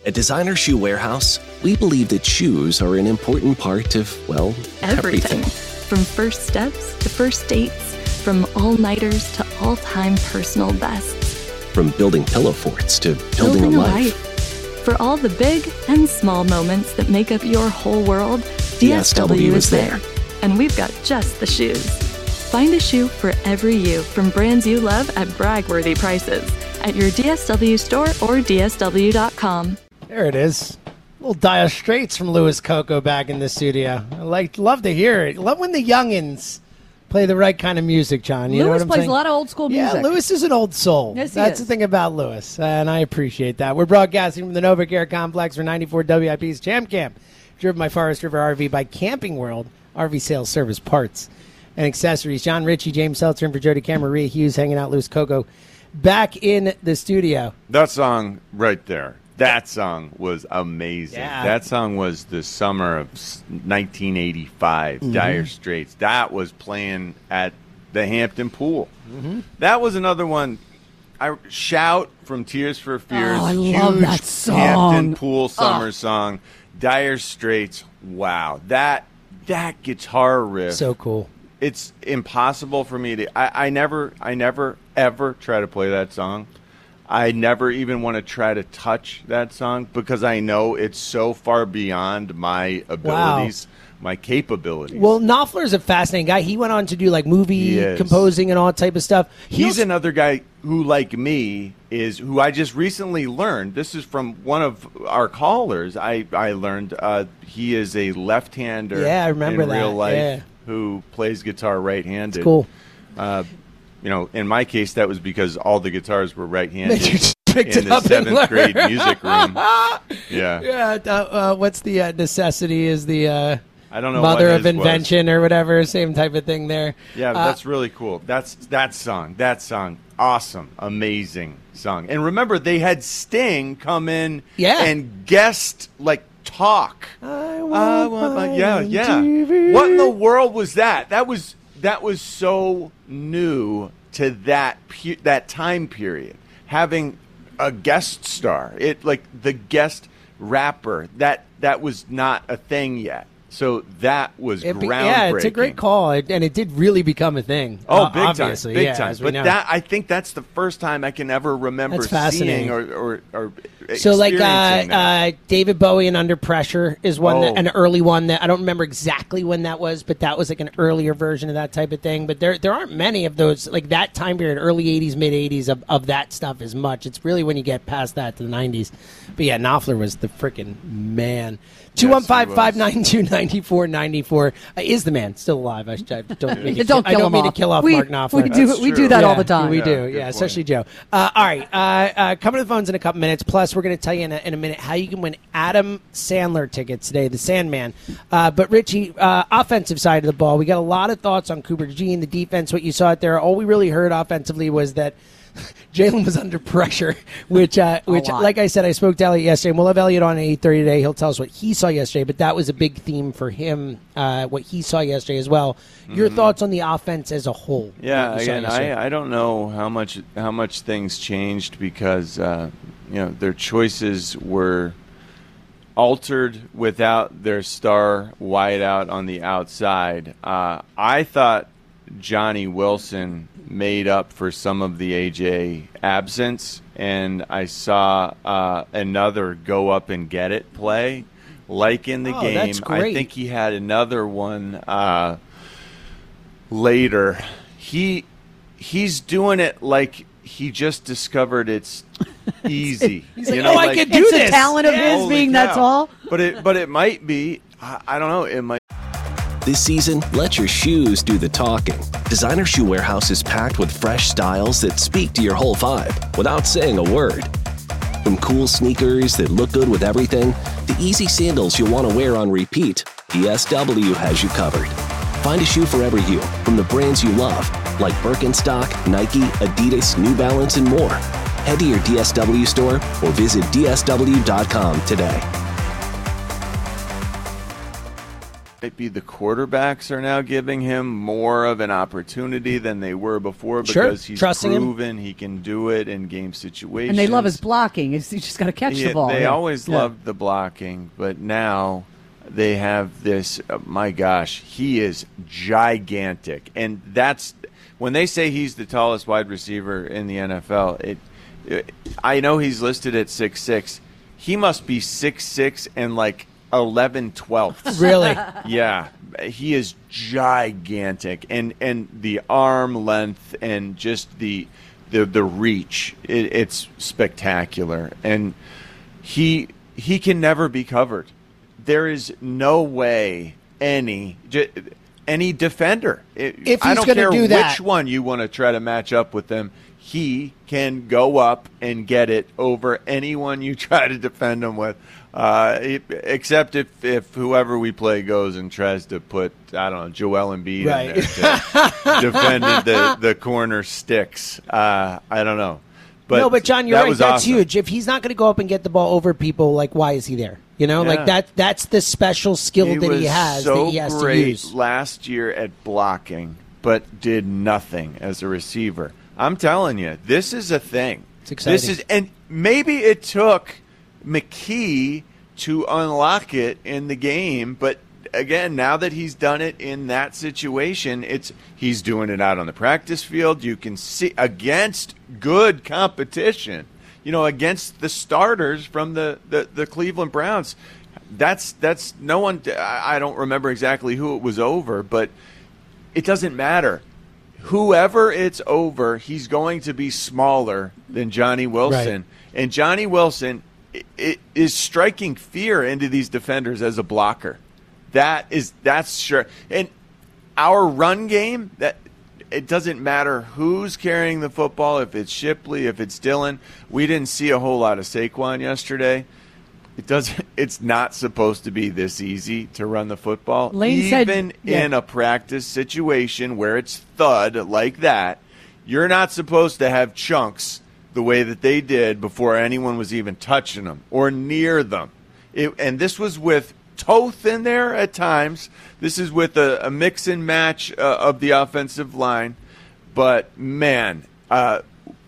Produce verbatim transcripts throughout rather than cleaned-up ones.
At Designer Shoe Warehouse, we believe that shoes are an important part of, well, everything. Everything. From first steps to first dates, from all-nighters to all-time personal bests. From building pillow forts to building, Building a a life. life. For all the big and small moments that make up your whole world, D S W is there. And we've got just the shoes. Find a shoe for every you from brands you love at brag-worthy prices at your D S W store or D S W dot com. There it is. Little Dire Straits from Louis Coco back in the studio. I like, love to hear it. Love when the youngins play the right kind of music, John. You know Lewis what I'm plays saying? a lot of old school music. Yeah, Lewis is an old soul. Yes, he That's is. the thing about Lewis, and I appreciate that. We're broadcasting from the NovaCare Complex for ninety-four W I P's Champ Camp, driven by Forest River R V by Camping World, R V sales, service, parts, and accessories. John Ritchie, James Seltzer, and for Jody Cameron, Maria Hughes hanging out, Louis Coco back in the studio. That song right there. That song was amazing. Yeah. That song was the summer of s- nineteen eighty-five, Mm-hmm. Dire Straits. That was playing at the Hampton Pool. Mm-hmm. That was another one. I Shout from Tears for Fears. Oh, I love huge that song. Hampton Pool summer Oh. song. Dire Straits. Wow. That that guitar riff. So cool. It's impossible for me to I, I never I never ever try to play that song. I never even want to try to touch that song because I know it's so far beyond my abilities, my capabilities. Well, Knopfler's a fascinating guy. He went on to do like movie He is. composing and all that type of stuff. He He's also- another guy who, like me, is who I just recently learned. This is from one of our callers. I, I learned uh, he is a left-hander Yeah, I remember in real that. life Yeah. who plays guitar right-handed. It's cool. Uh, you know, in my case, that was because all the guitars were right-handed You just picked in it the up and seventh learned. grade music room. Yeah. Yeah, uh, uh, what's the uh, necessity is the uh, I don't know mother what of his was. invention or whatever, same type of thing there. Yeah, but Uh, that's really cool. That's that song. That song, awesome, amazing song. And remember, they had Sting come in Yeah. and guest like talk. I I want, want my, my yeah, yeah. T V. What in the world was that? That was that was so new to that pu- that time period. Having a guest star, it like the guest rapper. That that was not a thing yet. So that was It be- groundbreaking. yeah, it's a great call, it, and it did really become a thing. Oh, uh, big obviously. time, big yeah, time. as we But know. that I think that's the first time I can ever remember That's fascinating. seeing or or, or So, like, uh, experiencing that. uh, David Bowie and Under Pressure is one, Oh. that, an early one that I don't remember exactly when that was, but that was like an earlier version of that type of thing. But there, there aren't many of those, like that time period, early eighties, mid eighties of, of that stuff as much. It's really when you get past that to the nineties. But yeah, Knopfler was the freaking man. two one five, five nine two, nine four nine four uh, is the man still alive? I, I don't mean to, Don't I kill don't him mean off. to kill off we, Mark Knopfler. We do, That's we do true. that all Yeah, the time. We Yeah, do, good yeah, point. especially Joe. Uh, all right, uh, uh, coming to the phones in a couple minutes. Plus, we're going to tell you in a, in a minute how you can win Adam Sandler tickets today, the Sandman. Uh, but, Richie, uh, offensive side of the ball, we got a lot of thoughts on Cooper Jean, the defense, what you saw out there. All we really heard offensively was that Jalen was under pressure, which, uh, which, lot. like I said, I spoke to Elliot yesterday, and we'll have Elliot on at eight thirty today. He'll tell us what he saw yesterday, but that was a big theme for him, uh, what he saw yesterday as well. Your thoughts on the offense as a whole? Yeah, what you saw again, yesterday? I, I don't know how much how much things changed because uh, you know their choices were altered without their star wideout on the outside. Uh, I thought Johnny Wilson made up for some of the A J absence, and I saw uh, another go up and get it play. Like in the Oh, game, that's I great. think he had another one uh, later. He he's doing it like he just discovered it's easy. He's like, "Oh, I can do It's this." a talent of Yeah. his Holy being cow. that tall. But it but it might be. I, I don't know. It might. This season, let your shoes do the talking. Designer Shoe Warehouse is packed with fresh styles that speak to your whole vibe without saying a word. From cool sneakers that look good with everything, to easy sandals you'll want to wear on repeat, D S W has you covered. Find a shoe for every you from the brands you love, like Birkenstock, Nike, Adidas, New Balance, and more. Head to your D S W store or visit D S W dot com today. might be the quarterbacks are now giving him more of an opportunity than they were before because sure. he's Trusting proven him. he can do it in game situations. And they love his blocking. He's just got to catch yeah, the ball. They yeah. always yeah. loved the blocking, but now they have this, uh, my gosh, he is gigantic. And that's when they say he's the tallest wide receiver in the N F L, it, it I know he's listed at six six. He must be six six and like eleven twelfths. Really? Yeah. He is gigantic. And and the arm length and just the the, the reach, it, it's spectacular. And he he can never be covered. There is no way any any defender, if he's I don't gonna care do that, which one you want to try to match up with them, he can go up and get it over anyone you try to defend him with, uh, except if, if whoever we play goes and tries to put, I don't know, Joel Embiid right. in there to defend the, the corner sticks. Uh, I don't know. But no, but John, you're that right. was That's awesome. huge. If he's not going to go up and get the ball over people, like, why is he there? You know, Yeah. like that. That's the special skill he that was he has so that he has great to use. last year at blocking, but did nothing as a receiver. I'm telling you, this is a thing. It's exciting. This is, and maybe it took McKee to unlock it in the game, but again, now that he's done it in that situation, it's he's doing it out on the practice field. You can see against good competition, you know, against the starters from the, the, the Cleveland Browns. That's that's no one. I don't remember exactly who it was over, but it doesn't matter. Whoever it's over, he's going to be smaller than Johnny Wilson, Right. and Johnny Wilson it, it is striking fear into these defenders as a blocker. That is that's sure. And our run game, that it doesn't matter who's carrying the football, if it's Shipley, if it's Dillon. We didn't see a whole lot of Saquon yesterday. It doesn't it's not supposed to be this easy to run the football. Lane Even said, yeah. in a practice situation where it's thud like that, you're not supposed to have chunks the way that they did before anyone was even touching them or near them. It, and this was with Toth in there at times. This is with a, a mix and match uh, of the offensive line. But, man, uh,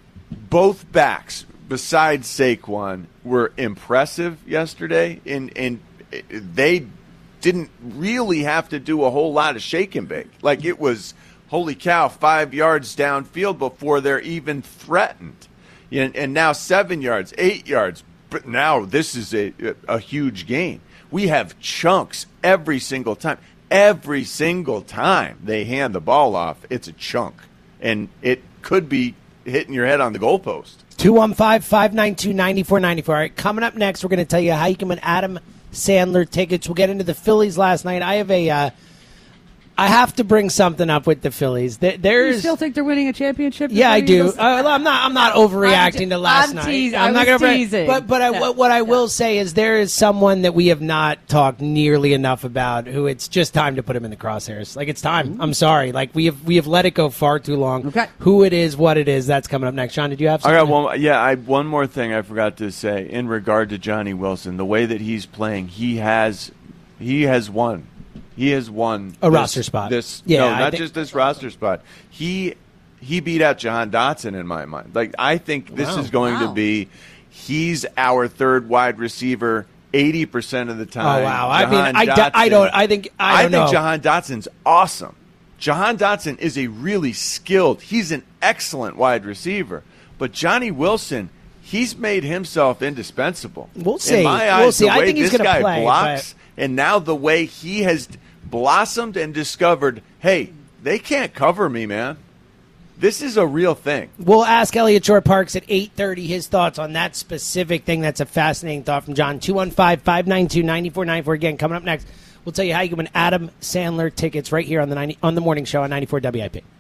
both backs besides Saquon were impressive yesterday. And, and they didn't really have to do a whole lot of shake and bake. Like, it was, holy cow, five yards downfield before they're even threatened. And, and now seven yards, eight yards. But now this is a, a huge gain. We have chunks every single time. Every single time they hand the ball off, it's a chunk. And it could be hitting your head on the goalpost. two one five, five nine two, nine four nine four. All right, coming up next, we're going to tell you how you can win Adam Sandler tickets. We'll get into the Phillies last night. I have a, uh, I have to bring something up with the Phillies. There, there's, You still think they're winning a championship? yeah, I Before do. you Uh, go- I'm not. I'm not overreacting I'm to last I'm night. teasing. I'm I not was gonna. teasing. But but I, Yeah. what, what I Yeah. will say is there is someone that we have not talked nearly enough about. Who it's just time to put him in the crosshairs. Like it's time. I'm sorry. Like we have we have let it go far too long. Okay. Who it is, what it is. That's coming up next. Sean, did you have I something? got one. Yeah, I one more thing I forgot to say in regard to Johnny Wilson. The way that he's playing, he has, he has won. He has won A this, roster spot. This Yeah, no, I not think- just this roster spot. He he beat out Jahan Dotson in my mind. Like I think this Wow. is going Wow. to be. He's our third wide receiver eighty percent of the time. Oh wow! I mean, Jahan I, d- I Dotson- don't. I think I don't think know. Jahan Dotson's awesome. Jahan Dotson is a really skilled. He's an excellent wide receiver. But Johnny Wilson, he's made himself indispensable. We'll see. In my eyes, We'll see. the I way think he's this gonna guy play, blocks, and now the way he has blossomed and discovered, hey, they can't cover me, man. This is a real thing. We'll ask Elliot Short Parks at eight thirty his thoughts on that specific thing. That's a fascinating thought from John. two one five, five nine two, nine four nine four. Again, coming up next, we'll tell you how you can win Adam Sandler tickets right here on the ninety on the morning show on ninety-four W I P.